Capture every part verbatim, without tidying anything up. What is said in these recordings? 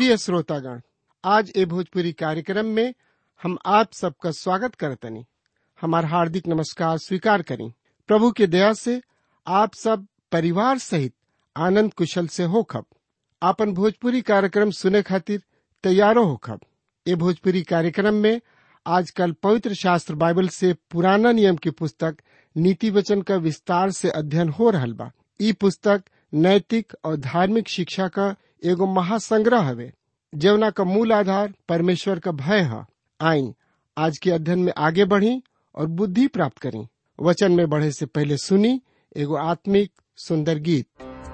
प्रिय श्रोतागण, आज ए भोजपुरी कार्यक्रम में हम आप सबका स्वागत करतनी। हमार हार्दिक नमस्कार स्वीकार करें। प्रभु के दया से आप सब परिवार सहित आनंद कुशल से होखब। आपन भोजपुरी कार्यक्रम सुने खातिर तैयारो होखब। ए भोजपुरी कार्यक्रम में आजकल पवित्र शास्त्र बाइबल से पुराना नियम की पुस्तक नीति वचन का विस्तार से अध्ययन हो रहल बा। ई पुस्तक नैतिक और धार्मिक शिक्षा का एगो महासंग्रह हवे, जवना का मूल आधार परमेश्वर का भय है। आई आज के अध्ययन में आगे बढ़ी और बुद्धि प्राप्त करें। वचन में बढ़े से पहले सुनी एगो आत्मिक सुंदर गीत।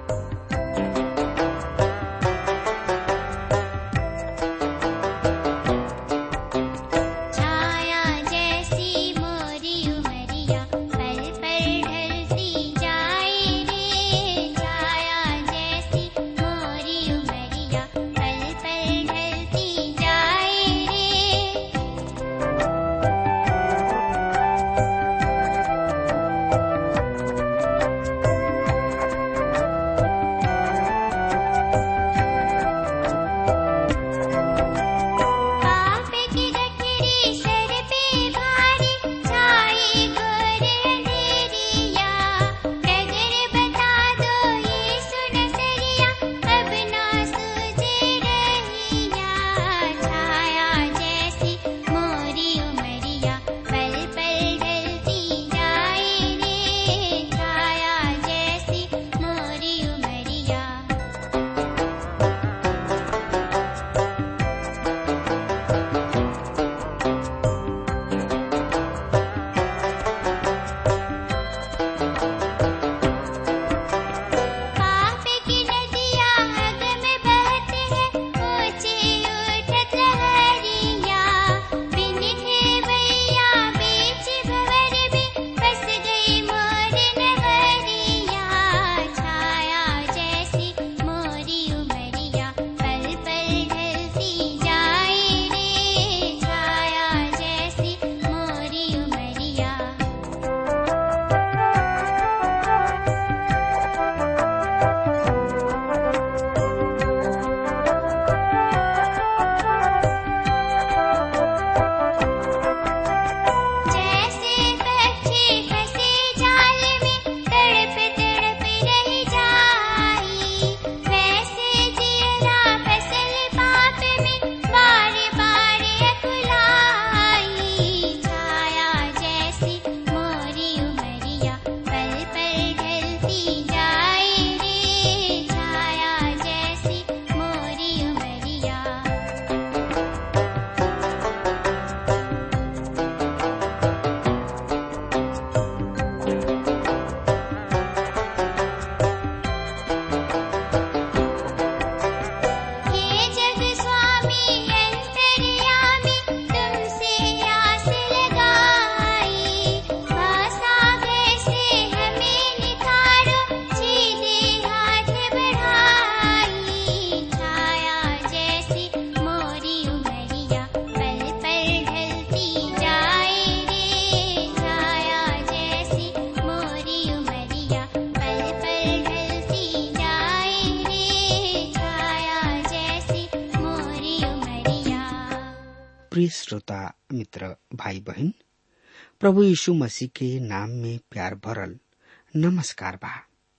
प्रिय श्रोता मित्र भाई बहन, प्रभु यीशु मसीह के नाम में प्यार भरल नमस्कार बा।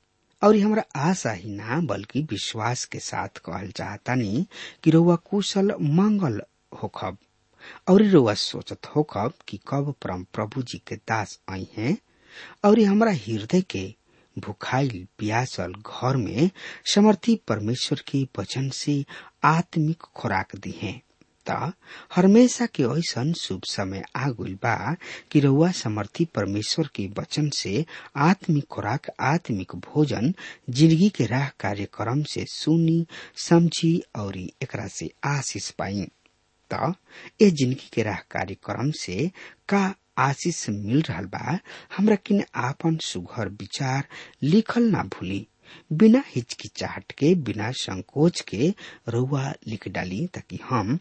और हमरा आशा ही ना बल्कि विश्वास के साथ कहल चाहतानी कि रउआ कुशल मंगल होखब और रउआ सोचत होखब कि कब परम प्रभु जी के दास आई हैं और हमरा हृदय के भुखाइल प्यासल घर में समर्थी परमेश्वर के वचन से आत्मिक खुराक दी है। हमेशा के ऐसन शुभ समय आगुल बा कि रउआ समर्थी परमेश्वर के वचन से आत्मिक खुराक, आत्मिक भोजन जिंदगी के राह कार्यक्रम से सुनी, समझी और एकरा से आशीष पाई। त ए जिंदगी के राह कार्यक्रम से का आशीष मिल रहल बा, हमरा किन आपन सुघर विचार लिखल ना भूली। बिना हिचकिचाहट के, बिना संकोच के रउआ लिख डाली ताकि हम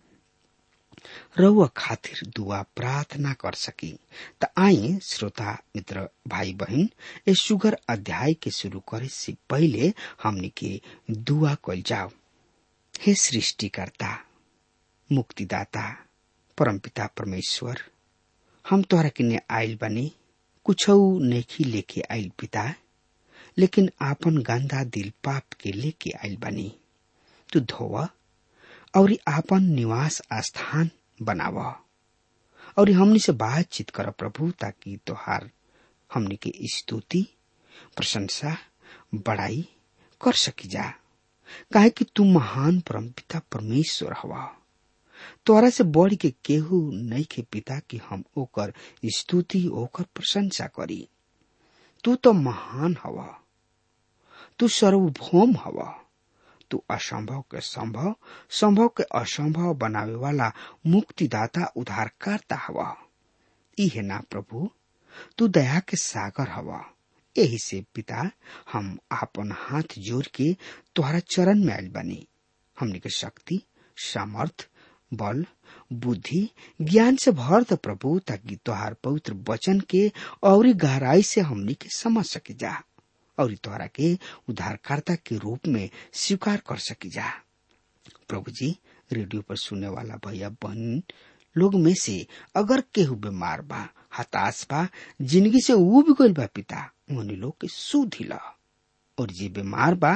रउआ खातिर दुआ प्रार्थना कर सकी। त आई श्रोता मित्र भाई बहन, ए सुगर अध्याय के शुरू करे से पहले हमनी के दुआ कल जाओ। हे सृष्टिकर्ता, मुक्तिदाता, परमपिता परमेश्वर, हम तोहरा किने आइल बनी, कुछ नेखी लेके आइल पिता, लेकिन आपन गंदा दिल पाप के लेके आइल बनी। तू धोवा और आपन निवास स्थान बनावा और हमनी से बातचीत कर प्रभु, ताकि तोहार हमनी के स्तुति, प्रशंसा, बड़ाई कर सकी जा, काहे कि तू महान परमपिता परमेश्वर हवा। तोहरा से बढ़ के केहू नहीं के पिता कि हम ओकर स्तुति, ओकर प्रशंसा करी। तू तो महान हवा, तू सर्वभौम हवा, तू असंभव के संभव, संभव के असंभव बनावे वाला मुक्तिदाता, उद्धारकर्ता हवा। इहे ना प्रभु, तू दया के सागर हवा। यही से पिता, हम आपन हाथ जोड़ के तोहरा चरण में आइल बनी। हमनी के शक्ति, सामर्थ, बल, बुद्धि, ज्ञान से भर द प्रभु, ताकि तोहार पवित्र वचन के और गहराई से हमनी के समझ सके जा और तोहरा के उद्धारकर्ता के रूप में स्वीकार कर सकी जा। प्रभु जी, रेडियो पर सुनने वाला भैया बहन लोग में से अगर केहू बीमार बा, हताश बा, जिंदगी से उब गइल बा पिता, उन्हीं लोग के सुधि ला। और जे बीमार बा,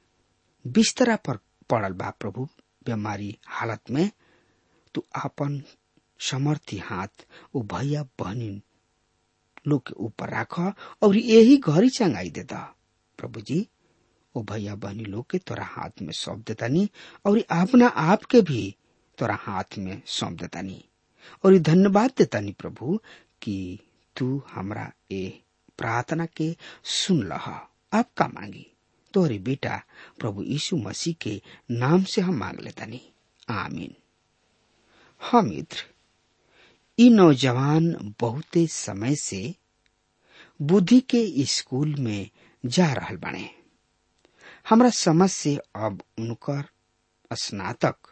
बिस्तरा पर पड़ल बा प्रभु बीमारी हालत में, तू आपन समर्थी हाथ वो भैया बहनी लोग के ऊपर राख और यही घड़ी चंगाई देता। प्रभु जी, वो भैया बहनी लोग के तोरा हाथ में सौंप देतानी और अपना आप के भी तोरा हाथ में सौंप देतानी और धन्यवाद देतानी प्रभु कि तू हमरा ए प्रार्थना के सुन लहा। आपका मांगी तोरे बेटा प्रभु यीशु मसीह के नाम से हम मांग लेतानी, आमीन। हाँ मित्र, ई नौजवान बहुते समय से बुद्धि के स्कूल में जा रहल बने। हमरा समझ से अब उनकर स्नातक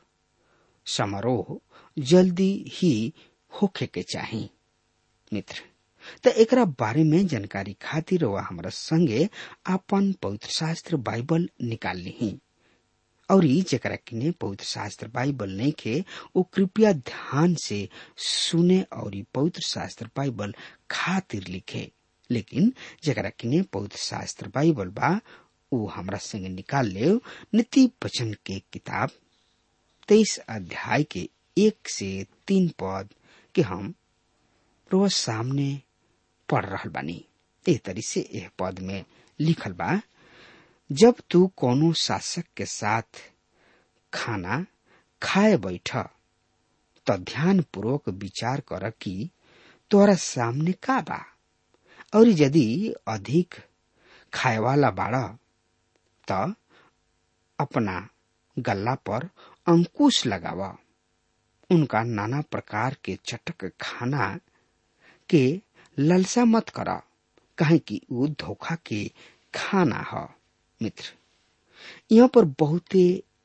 समारोह जल्दी ही होखे के चाही। मित्र, त एकरा बारे में जानकारी खातिर वह हमरा संगे अपन पवित्र शास्त्र बाइबल निकाल ली और जेकरा किने पवित्र शास्त्र बाइबल नहीं खे, वो कृपया ध्यान से सुने और पवित्र शास्त्र बाइबल खातिर लिखे। लेकिन जेकरा किने पवित्र शास्त्र बाइबल बा, वो हमरा संगे निकाल ले नीति वचन के किताब तेईस अध्याय के एक से तीन पद के हम रोज सामने पढ़ रहल बानी। एह तरी से एह पद में लिखल बा, जब तू कोनो शासक के साथ खाना खाए बैठ तो ध्यान पूर्वक विचार कर कि तोरा सामने का बा, और यदि अधिक खाए वाला बाड़ा तो अपना गल्ला पर अंकुश लगावा। उनका नाना प्रकार के चटक खाना के ललसा मत करा, काहे कि वो धोखा के खाना है। मित्र, यहाँ पर बहुते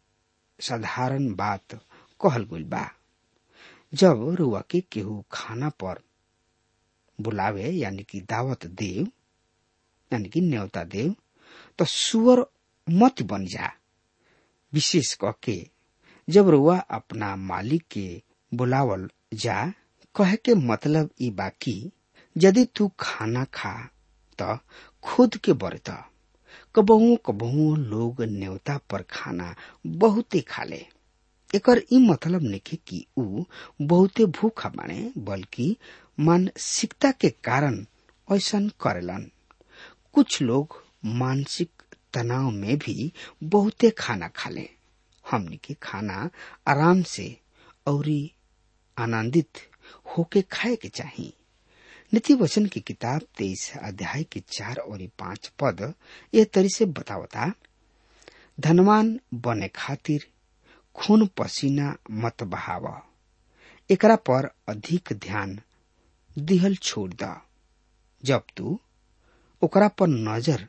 साधारण बात कहल गइल बा। जब रुआ के केहू खाना पर बुलावे यानी कि दावत देव यानी कि न्योता देव, तो सुअर मत बन जा। विशेष करके जब रुआ अपना मालिक के बुलावल जा, कहे के मतलब ई बाकी यदि तू खाना खा तो खुद के बरता। कबहू कबहू लोग न्योता पर खाना बहुते खा ले। एकर ई मतलब नहीं कि ऊ बहुते भूखा बाने, बल्कि मानसिकता के कारण ऐसन करेलन। कुछ लोग मानसिक तनाव में भी बहुते खाना खा ले। हमनी के खाना आराम से और आनंदित होके खाए के चाहिए। नीति वचन की किताब तेईस अध्याय के चार और पांच पद ये तरी से बतावता, धनवान बने खातिर खून पसीना मत बहावा, एकरा पर अधिक ध्यान दिहल छोड़ द। जब तू ओकरा पर नजर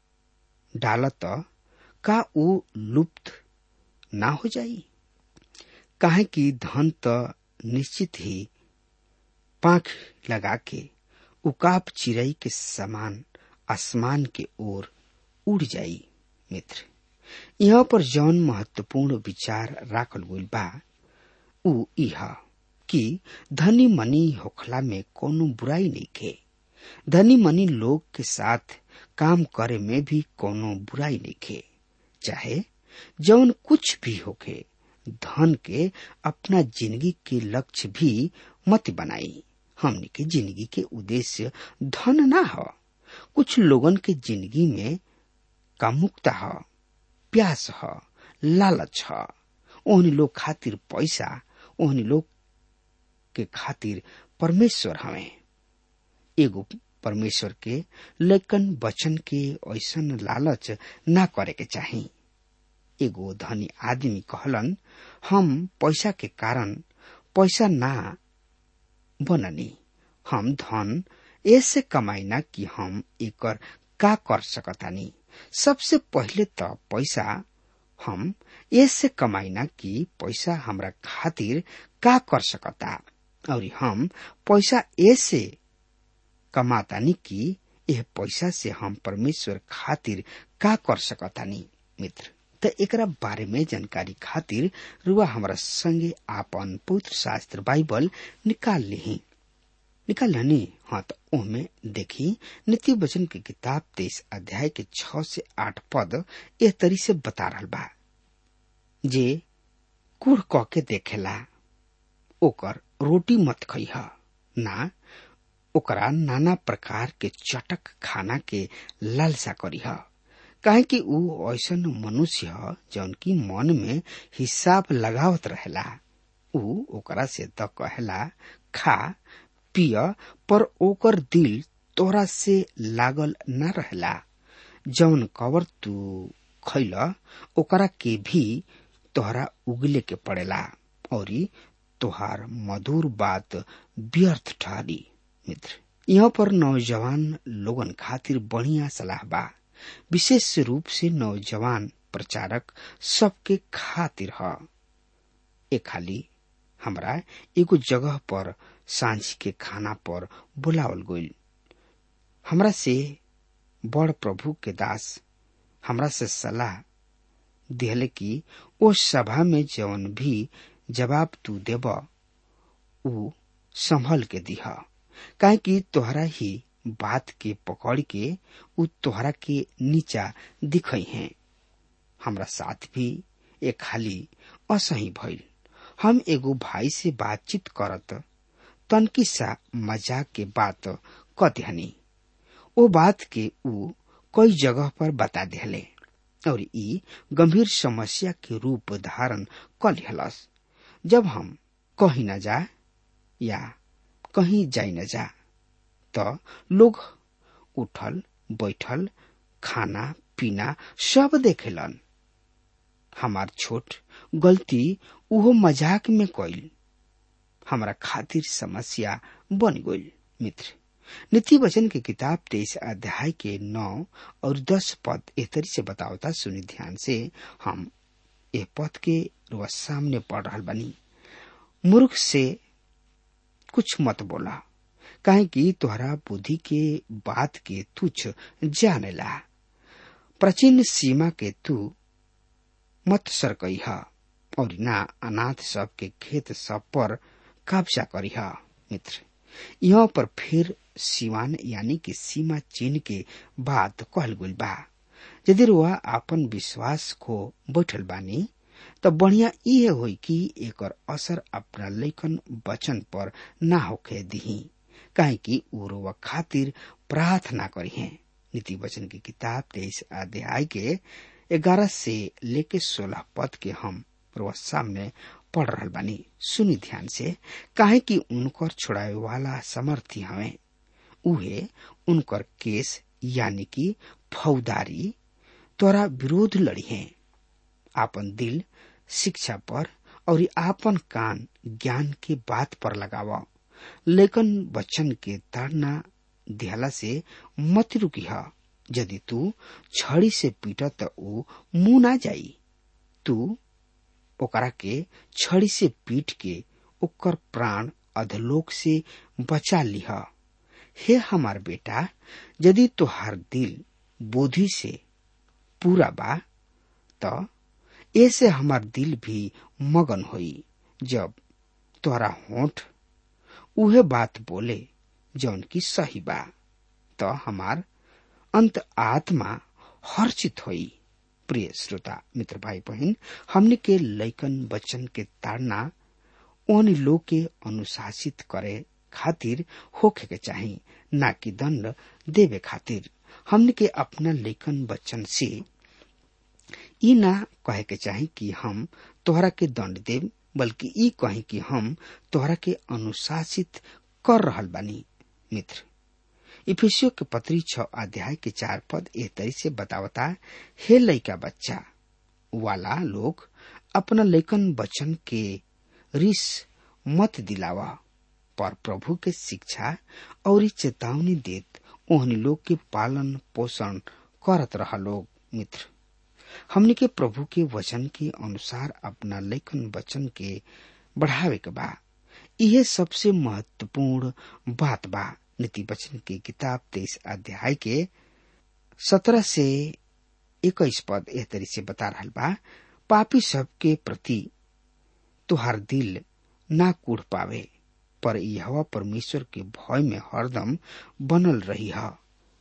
डालत का ऊ लुप्त ना हो जाई, काहे कि धन त निश्चित ही पांख लगा के उकाब चिड़ई के समान आसमान के ओर उड़ जाई। मित्र, यहाँ पर जौन महत्वपूर्ण विचार राखल गइल बा उ इह कि धनी मनी होखला में कोनो बुराई नहीं खे। धनी मनी लोग के साथ काम करे में भी कोनो बुराई नहीं खे। चाहे जौन कुछ भी होखे, धन के अपना जिंदगी के लक्ष्य भी मत बनाई। हमनी के जिंदगी के उद्देश्य धन ना हो। कुछ लोगन के जिंदगी में कामुकता ह, प्यास ह, लालच ह। ओहनी लोग खातिर पैसा, ओहनी लोग के खातिर परमेश्वर हवे। एगो परमेश्वर के लेकिन वचन के ऐसन लालच ना करे के चाही। एगो धनी आदमी कहलन, हम पैसा के कारण पैसा ना बननी। हम धन ऐसे कमाइना कि हम एकर का कर सकतानी। सबसे पहले तो पैसा हम ऐसे कमाइना कि पैसा हमरा खातिर का कर सकता, और हम पैसा ऐसे कमातानी कि यह पैसा से हम परमेश्वर खातिर का कर सकतानी। मित्र, त एकरा बारे में जानकारी खातिर रुआ हमरा संगे आपन पवित्र शास्त्र बाइबल निकाल लिही। निकाल लनी? हाँ, तो ओमे देखी नीति वचन की किताब तेईस अध्याय के छह से आठ पद एह तरी से बता रहल बा। जे कुड़ कह के देखेला ओकर रोटी मत खइहा, ना ओकरा नाना प्रकार के चटक खाना के लालसा करीहा। काहे कि ऊ ऐसन मनुष्य ह जौन की मन में हिसाब लगावत रहेला। ऊ ओकरा से त कहेला खा पिय, पर ओकर दिल तोरा से लागल न रहेला। जौन कवर तू खैला ओकरा के भी तोहरा उगले के पड़ेला, और तोहार मधुर बात व्यर्थ ठहरी। मित्र, यहाँ पर नौजवान लोगन खातिर बढ़िया सलाह बा, विशेष रूप से नौजवान प्रचारक सबके खातिर ह। ए खाली हमरा एगो जगह पर सांझ के खाना पर बुलावल गइल। हमरा से बड़ प्रभु के दास हमरा से सलाह दिहले कि ओ सभा में जवन भी जवाब तू देब ऊ संभल के दिह, काहे कि तोहरा ही बात के पकड़ के ऊ तोहरा के नीचा दिखई है। हमरा साथ भी एक खाली असही भइल। हम एगो भाई से बातचीत करत तनकी सा मजाक के बात क दिहनी। ओ बात के ऊ कई जगह पर बता दिहले और ई गंभीर समस्या के रूप धारण क लिहलस। जब हम कहीं न जा या कहीं जाई न जा तो लोग उठल बैठल खाना पीना सब देखेलन। हमार छोट गलती उहो मजाक में कइल हमरा खातिर समस्या बन गइल। मित्र, नीति वचन के किताब तेईस अध्याय के नौ और दस पद एतरी से बतावता। सुनी ध्यान से। हम ए पद के रुआ सामने पढ़ रहल बानी। मूर्ख से कुछ मत बोला, काहे कि तोहरा बुद्धि के बात के तुच्छ जानेला। प्राचीन सीमा के तू मत सरकइहा, और ना अनाथ सब के खेत सब पर कब्जा करिहा। मित्र, यहाँ पर फिर सीमान यानी कि सीमा चिन्ह के बात कहल गइल बा। यदि रुआ आपन विश्वास को बैठल बानी तो बढ़िया ये होई कि एकर असर अपना लेखन वचन पर ना होके दिही, काहे कि ऊ रुआ खातिर प्रार्थना करी है। नीति वचन की किताब तेईस अध्याय के ग्यारह से लेके सोलह पद के हम रुआ सामने पढ़ रहल बानी। सुनी ध्यान से, काहे कि उनकर छुड़ावे वाला समर्थी हवे। उहे उनकर केस यानी कि फौदारी तोरा विरोध लड़ी है। आपन दिल शिक्षा पर और आपन कान ज्ञान के बात पर लगावा, लेकिन वचन के ताड़ना दिहला से मत रुकिहा। यदि तू छड़ी से पीटा तो ऊ मुंह ना जाई। तू ओकरा के छड़ी से पीट के ओकर प्राण अधलोक से बचा लिहा। हे हमार बेटा, यदि तोहार दिल बुद्धि से पूरा बा त ऐसे हमार दिल भी मगन होई जब तोहरा होठ उहे बात बोले जौन की सही बा। तो हमार अंत आत्मा हर्षित होई। प्रिय श्रोता मित्र भाई बहन, हमने के लैकन वचन के ताड़ना उन लोग के अनुशासित करे खातिर होखे के चाही, ना कि दंड देवे खातिर। हमने के अपना लेखन वचन से ई ना कहे के चाही कि हम तोहरा के दंड देव, बल्कि ई कहे कि हम तोहरा के अनुशासित कर रहल बानी। मित्र, इफिसियों के पत्री छ अध्याय के चार पद ए तरी से बतावता, हे लइका बच्चा वाला लोग, अपना लेखन वचन के रिस मत दिलावा, पर प्रभु के शिक्षा और चेतावनी देत ओहनी लोग के पालन पोषण करत रहा लोग। मित्र, हमने के प्रभु के वचन के अनुसार अपना लेखन वचन के बढ़ावे के बा। यह सबसे महत्वपूर्ण बात बा। नीति वचन की किताब तेईस अध्याय के सत्रह से इक्कीस पद एह तरी से बता रहा बा, पापी सब के प्रति तुहार दिल ना कूड़ पावे, पर यहोवा परमेश्वर के भय में हरदम बनल रही है।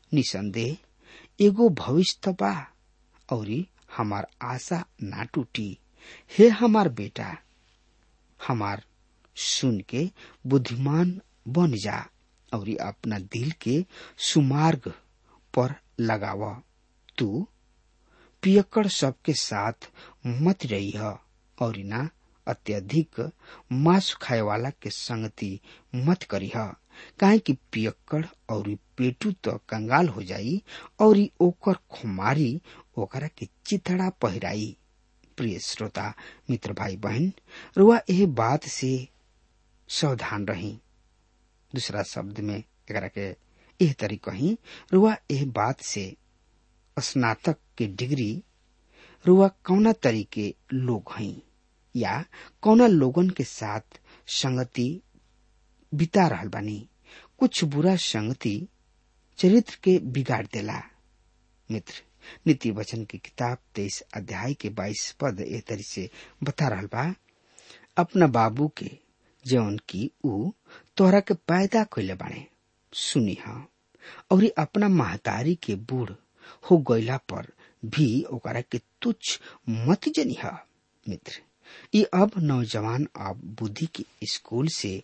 निसंदेह एगो भविष्य बा और हमार आशा ना टूटी। हे हमार बेटा, हमार सुन के बुद्धिमान बन जा और अपना दिल के सुमार्ग पर लगावा। तू पियक्कड़ सबके साथ मत रही है और ना अत्यधिक मांस खाए वाला के संगति मत करी है, काहे कि पियक्कड़ और पेटू तो कंगाल हो जाई और ओकर खुमारी ओकरा के चिथड़ा पहिराई। प्रिय श्रोता मित्र भाई बहन, रुआ यह बात से सावधान रही। दूसरा शब्द में एकरा के यह तरी कही, रुआ यह बात से स्नातक के डिग्री रुआ कौना तरीके लोग हैं या कौना लोगन के साथ संगति बिता रहल बानी। कुछ बुरा संगति चरित्र के बिगाड़ देला। मित्र, नीति वचन की किताब तेईस अध्याय के बाईस पद ए तरी से बता रहल बा, अपना बाबू के जौन की ऊ तोहरा के पैदा कइले बाने सुनी हा, और अपना महतारी के बूढ़ हो गईला पर भी ओकरा के तुच्छ मत जनी हा। मित्र, ये अब नौजवान अब बुद्धि के स्कूल से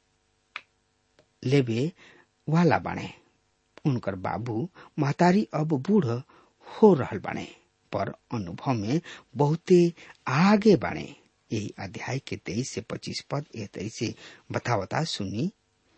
लेवे वाला बाने। उनकर बाबू महतारी अब बूढ़ हो रहल बाने, पर अनुभव में बहुते आगे बाने। यही अध्याय के तेईस से पच्चीस पद एह तरी से बतावता सुनी,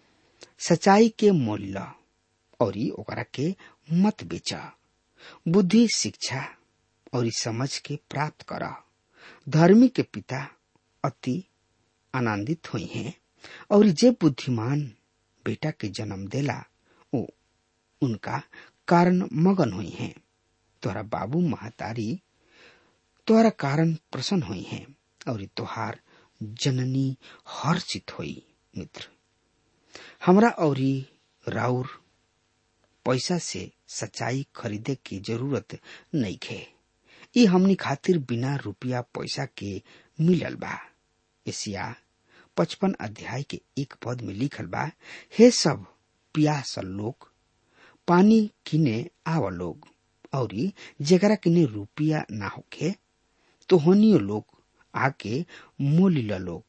सच्चाई के मोल और ओकरा के मत बेचा, बुद्धि शिक्षा और समझ के प्राप्त करा। धर्मी के पिता अति आनंदित हुई हैं, और जे बुद्धिमान बेटा के जन्म देला वो उनका कारण मगन हुई हैं। तोहरा बाबू महतारी तोहरा कारण प्रसन्न हुई हैं, और तोहार जननी हर्षित हुई। मित्र, हमरा और राउर पैसा से सच्चाई खरीदे की जरूरत नहीं है। ये हमनी खातिर बिना रुपया पैसा के मिलल बा। एशिया पचपन अध्याय के एक पद में लिखल बा, हे सब पियासल लोग पानी किने आवा लोग, और जेकरा किने रुपया ना होखे तो होनियो लोग आके मोलिला लोग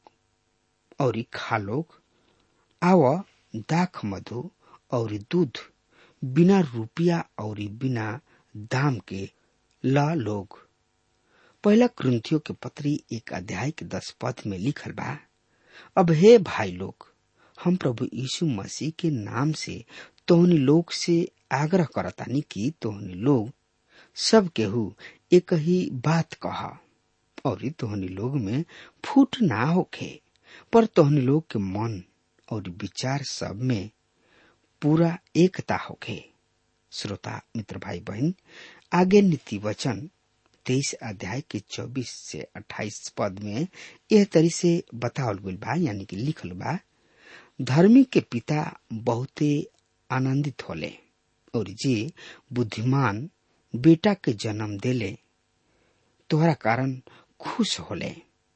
और खा लोग। आवा दाख मधु और दूध बिना रुपया और बिना दाम के ला लोग। पहला कुरिन्थियों के पत्री एक अध्याय के दस पद में लिखल बा, अब हे भाई लोग, हम प्रभु यीशु मसीह के नाम से तोहनी लोग से आग्रह करतानी कि तोहनी लोग सब केहू एक ही बात कहा, और तोहनी लोग में फूट ना होखे, पर तोहनी लोग के मन और विचार सब में पूरा एकता होखे। श्रोता मित्र भाई बहन, आगे नीति वचन तेईस अध्याय के चौबीस से अट्ठाईस पद में यह तरी से बतावल गइल बा, यानी कि लिखल बा, धर्मी के पिता बहुते आनंदित होले, और जे बुद्धिमान बेटा के जन्म देले तोहरा कारण खुश होले।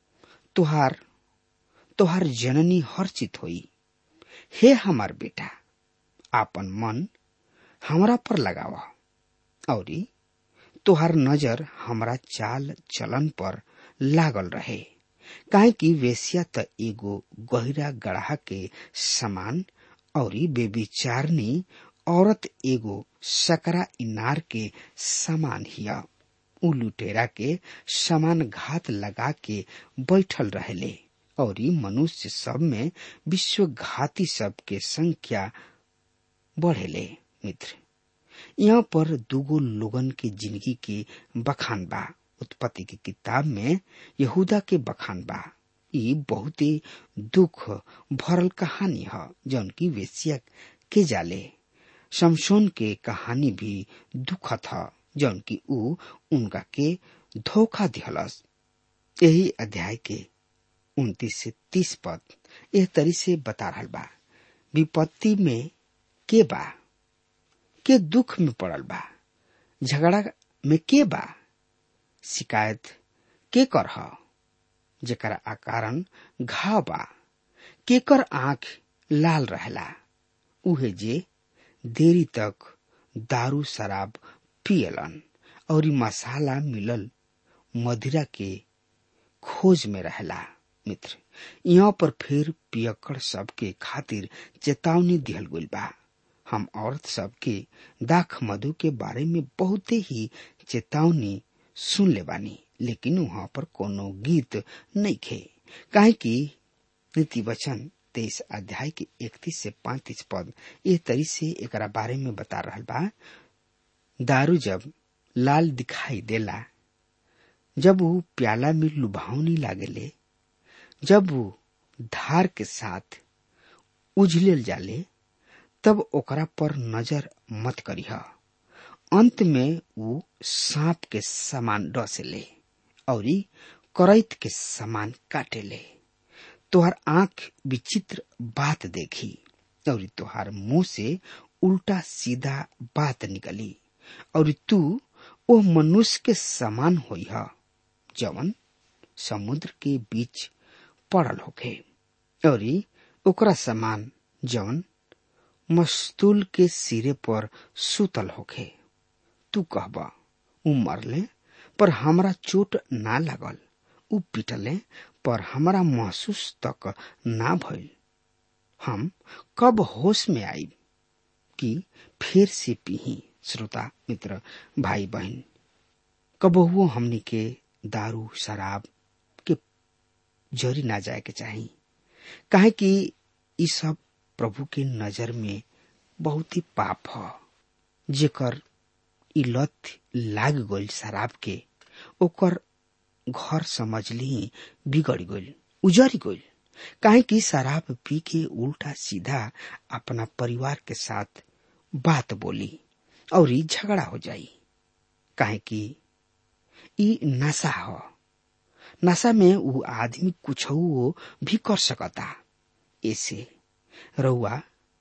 तुहार तुहार जननी हर्षित होई। हे हमार बेटा, आपन मन हमरा पर लगावा और तुहार नजर हमरा चाल चलन पर लागल रहे। काहे कि वेश्या त एगो गहिरा गढ़ा के समान और बेविचारनी औरत एगो सकरा इनार के समान हिया। उ लुटेरा के समान घात लगा के बैठल रहेले और मनुष्य सब में विश्वघाती सब के संख्या बढ़ेले। मित्र, यहाँ पर दुगो लोगन के जिंदगी के बखान बा। उत्पत्ति की किताब में यहूदा के बखान बा। ये बहुत ही दुख भरल कहानी है जौन की वेश्या के जाले। शमशोन के कहानी भी दुखद है जौन की ऊ उनका के धोखा दिहलस। यही अध्याय के उनतीस से तीस पद एह तरी से बता रहल बा। विपत्ति में के बा, के दुख में पड़ल बा, झगड़ा में के बा, शिकायत के कर ह, जेकरा आकारण घाव बा, के कर आंख लाल रहला, उहे जे देरी तक दारू शराब पियलन और मसाला मिलल मदिरा के खोज में रहला। मित्र, यहाँ पर फिर पियक्कड़ सब के खातिर चेतावनी दिहल गइल बा। हम औरत सब के दाख मधु के बारे में बहुत ही चेतावनी सुन ले बानी, लेकिन वहाँ पर कोनो गीत नहीं खे। काहे कि नीति वचन तेईस अध्याय के इकतीस से पैंतीस पद ये तरी से एकरा बारे में बता रहल बा। दारू जब लाल दिखाई देला, जब वो प्याला में लुभावनी लागेले, जब वो धार के साथ उझलेल जाले, तब ओकरा पर नजर मत करिह। अंत में वो सांप के समान डसेले और करैत के समान काटेले। तोहार आंख विचित्र बात देखी और तोहार मुंह से उल्टा सीधा बात निकली और तू ओ मनुष्य के समान होई ह जवन समुद्र के बीच पड़ल होखे और ओकरा समान जवन मस्तूल के सिरे पर सुतल होखे। तू कहबा, उ मरले पर हमरा चोट ना लागल, उ पिटले पर हमरा महसूस तक ना भइल। हम कब होश में आईब कि फिर से पीही। श्रोता मित्र भाई बहन, कबहुओ हमनी के दारू शराब के जरी ना जाए के चाही। काहे कि ई सब प्रभु के नजर में बहुत ही पाप ह। जेकर ई लत लाग गइल शराब के, ओकर घर समझ ली बिगड़ गइल, उजड़ गइल। काहे कि शराब पी के उल्टा सीधा अपना परिवार के साथ बात बोली और झगड़ा हो जाई। काहे कि ई नशा ह। नशा में उ आदमी कुछ भी कर सकता। ऐसे रउआ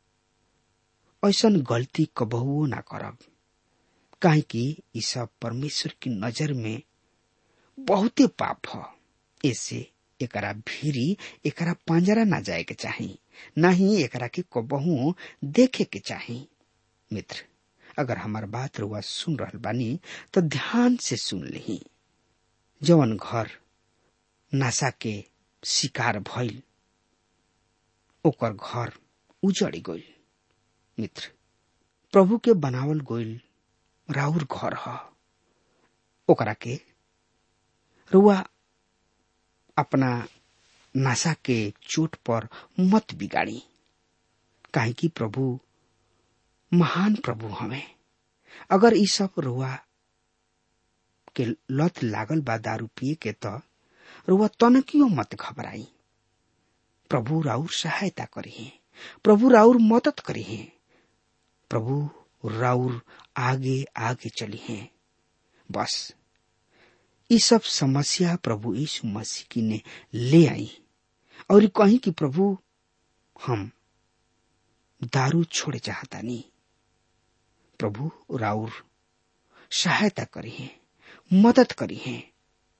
ऐसन गलती कबहुओ ना करब। काहे कि ई सब परमेश्वर की नजर में बहुते पाप ह। ऐसे एकरा भीरी एकरा पंजरा ना जाए के चाही, ना ही एकरा के कबहू देखे के चाही। मित्र, अगर हमार बात रुआ सुन रहल बानी तो ध्यान से सुन लेही। जवन घर नशा के शिकार भइल, ओकर घर उजड़ गइल। मित्र, प्रभु के बनावल गइल राउर घर ह। ओकरा के रुआ अपना नशा के चोट पर मत बिगाड़ी। काहे कि प्रभु महान प्रभु हमें। अगर ई सब रुआ के लत लागल बा दारू पिए के, तो रुआ तनकियो मत घबराई। प्रभु राउर सहायता करी, प्रभु राउर मदद करी, प्रभु राउर आगे आगे चली है। बस ये सब समस्या प्रभु यीशु मसीह की ने ले आई और कहीं कि प्रभु हम दारू छोड़े चाहता नहीं। प्रभु राउर सहायता करी है, मदद करी है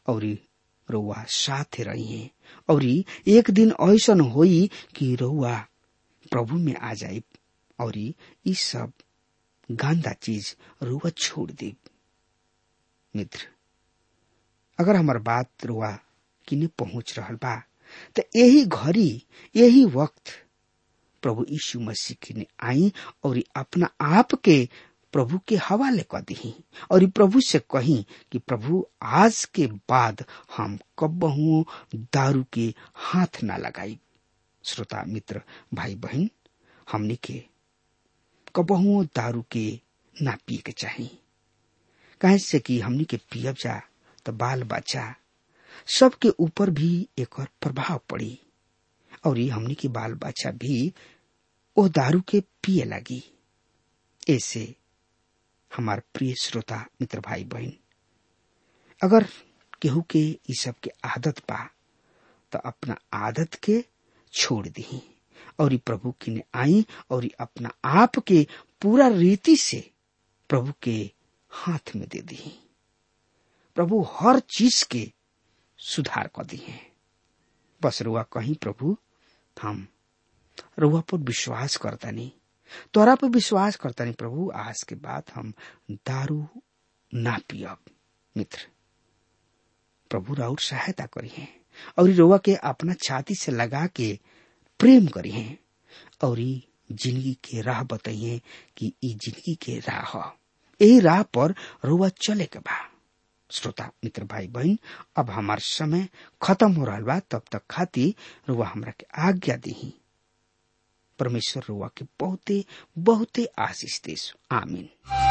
और रउआ साथ रही है। और एक दिन ऐसन होई कि रउआ प्रभु में आ जाए और ये सब गंदा चीज रउआ छोड़ दे। मित्र, अगर हमार बात रउआ किने पहुंच रहल बा तो यही घड़ी यही वक्त प्रभु यीशु मसीह किने आई और अपना आप के प्रभु के हवाले कर दी और प्रभु से कही कि प्रभु आज के बाद हम कबहू दारू के हाथ ना लगाई। श्रोता मित्र भाई बहन, हमने के कबहू दारू के ना पिए के चाहिए। कहे से कि हमने के पियब जा तो बाल बच्चा सबके ऊपर भी एक और प्रभाव पड़ी और ये हमने के बाल बच्चा भी वो दारू के पिए लगी। ऐसे हमार प्रिय श्रोता मित्र भाई बहन, अगर केहू के ये सब के आदत बा तो अपना आदत के छोड़ दी और प्रभु की ने आई और अपना आप के पूरा रीति से प्रभु के हाथ में दे दी। प्रभु हर चीज के सुधार कर दी है। बस रुआ कहीं प्रभु हम रुआ पर विश्वास करता नहीं, तोरा पर विश्वास करता नहीं प्रभु, आज के बाद हम दारू ना पियब। मित्र, प्रभु राउर सहायता करी है और रुआ के अपना छाती से लगा के प्रेम करी है और जिंदगी के राह बताइए कि ई जिंदगी के राह, यही राह पर रुआ चले के बा। श्रोता मित्र भाई बहन, अब हमार समय खत्म हो रहा बा, तब तक खाती रुआ हमरा के आज्ञा दी। परमेश्वर रुआ के बहुते बहुते आशीष देस। आमीन।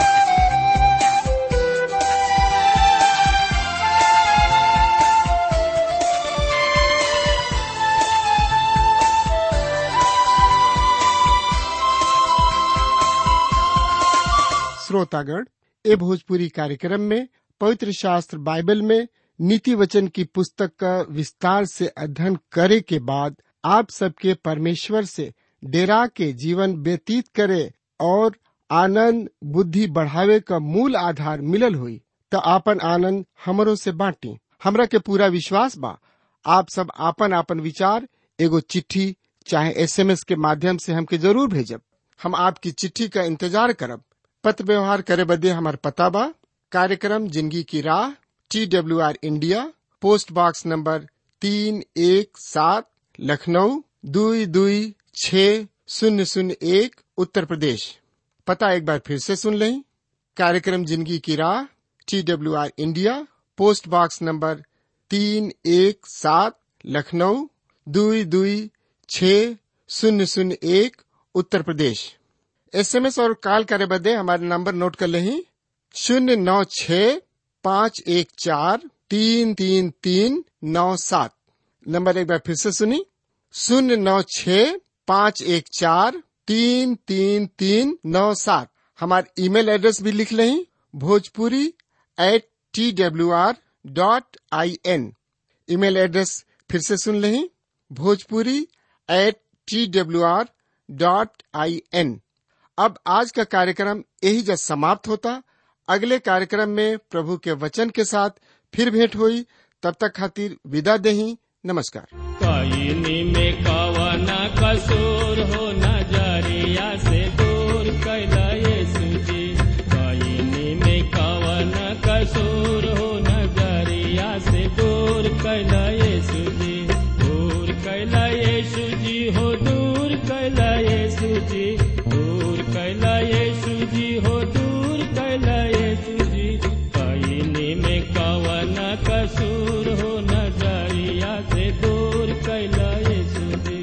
श्रोतागण, ए भोजपुरी कार्यक्रम में पवित्र शास्त्र बाइबल में नीति वचन की पुस्तक का विस्तार से अध्ययन करे के बाद आप सबके परमेश्वर से डेरा के जीवन व्यतीत करे और आनंद बुद्धि बढ़ावे का मूल आधार मिलल हुई तो आपन आनंद हमरो से बांटी। हमरा के पूरा विश्वास बा आप सब आपन आपन विचार एगो चिट्ठी चाहे एसएमएस के माध्यम से हमके जरूर भेजब। हम आपकी चिट्ठी का इंतजार करब। पत्र व्यवहार करे बदे हमार पता बा कार्यक्रम जिंदगी की राह, T W R India, post box number तीन एक सात, लखनऊ दुई दुई छः शून्य शून्य एक, उत्तर प्रदेश। पता एक बार फिर से सुन लें। कार्यक्रम जिंदगी की राह, T W R India, post box number तीन एक सात, लखनऊ दुई दुई छः शून्य शून्य एक, उत्तर प्रदेश। एसएमएस और कॉल करे बदे हमारे नंबर नोट कर लें। शून्य नौ छः पाँच एक चार तीन तीन तीन नौ सात। नंबर एक बार फिर से सुनी, शून्य नौ छः पाँच एक चार तीन तीन तीन नौ सात। हमारे ईमेल एड्रेस भी लिख लें, Bhojpuri at T W R dot I N. Email address फिर से सुन लें, Bhojpuri at T W R dot I N. अब आज का कार्यक्रम यही जब समाप्त होता। अगले कार्यक्रम में प्रभु के वचन के साथ फिर भेंट हुई। तब तक खातिर विदा देही। नमस्कार। कायनी में कावना कसूर हो नजरिया से दूर कैला यीशु जी। कायनी में कावना कसूर हो नजरिया से दूर कैला यीशु जी। दूर कैला यीशु जी हो, दूर कैला यीशु जी, दूर कैला यीशु जी हो, दूर कैला यीशु जी। कायनी में कावना कसूर हो नजरिया से दूर कैला यीशु जी।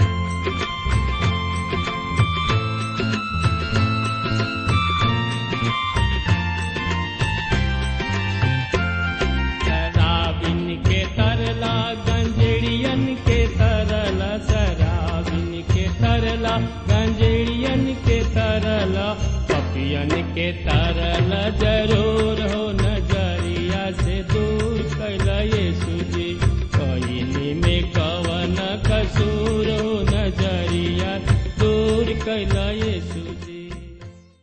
शराबिन के तरला गंजेड़ियन के तरला, शराबिन के तरला गंजेड़ियन के तरला, पपियन के तरला जरूर हो नजरिया से दूर कैला यीशु जी। कायनी में कवन कसूर हो नजरिया दूर कैला यीशु।